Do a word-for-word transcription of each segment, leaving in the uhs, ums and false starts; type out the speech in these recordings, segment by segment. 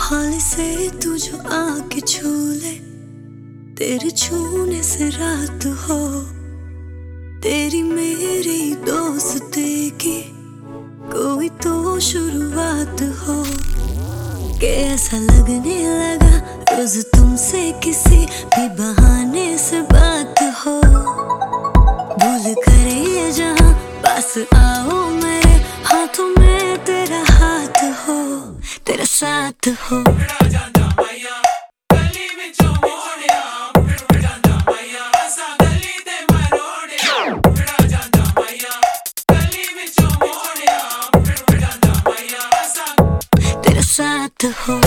हौले से तू जो आके छू ले, तेरे छूने से रात हो, तेरी मेरी दोस्ती की कोई तो शुरुआत हो। कि ऐसा लगने लगा रोज तुमसे किसी भी बहाने से बात हो। भूल करे ये जहां पास आओ मेरे हाथों में तेरा हाथ हो, तेरा साथ हो। तेरा साथ हो।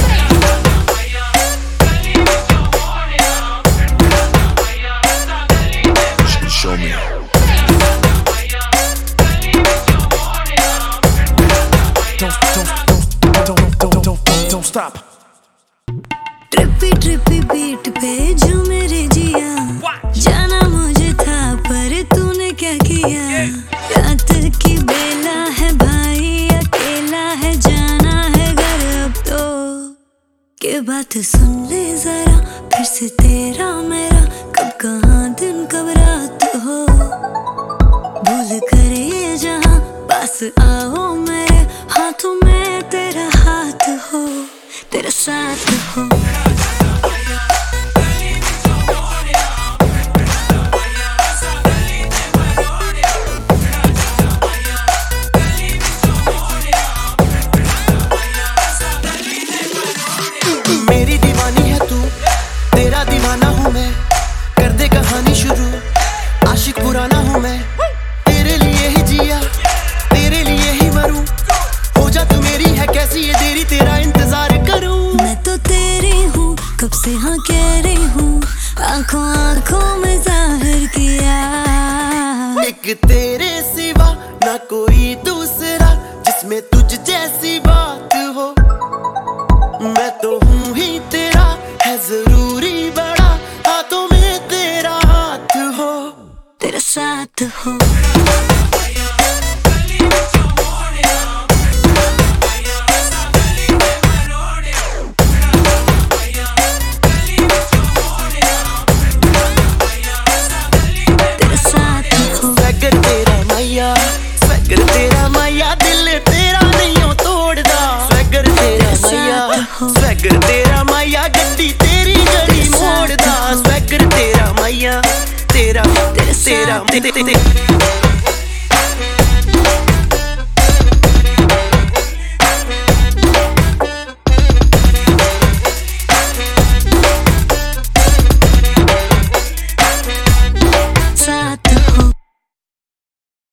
Show me. Don't, don't, don't, don't, don't, don't, don't, don't stop. Trippy trippy beat पे जो मेरे जिया, जाना मुझे था पर तूने क्या किया। रात की बेला है भाई, अकेला है जाना है घर अब तो। के बात सुन ले जरा फिर से तेरा मेरा, कब कहाँ दिन कब रात हो। भूल करे ये जहां पास आओ मेरे हाथों में तेरा हाथ हो, तेरा साथ हो। मेरी दीवानी है तू, तेरा दीवाना हूँ मैं, कर दे कहानी शुरू, आशिक पुराना हूँ मैं। तेरे लिए ही जिया, तेरे लिए ही मरूं, हो जा तू मेरी है कैसी ये देरी, तेरा इंतजार करूं। मैं तो तेरी हूँ कब से हाँ कह रही हूँ, आंखों आंखों में जाहिर किया। एक तेरे सिवा ना कोई दूसरा जिसमें तुझ जैसी बात हो। मैं तो हूँ ही तेरा, है जरूरी बड़ा, हाथों में तेरा हाथ हो, तेरा साथ हो। तेरा साथ हो। स्वैगर तेरा मैया, स्वैगर तेरा मैया, दिल तेरा नहीं हो तोड़दा। स्वैगर तेरा मैया, स्वैगर तेरा मैया, गड्डी तेरी गली मोड़दा। स्वैगर तेरा मैया, तेरा तेरा तेरा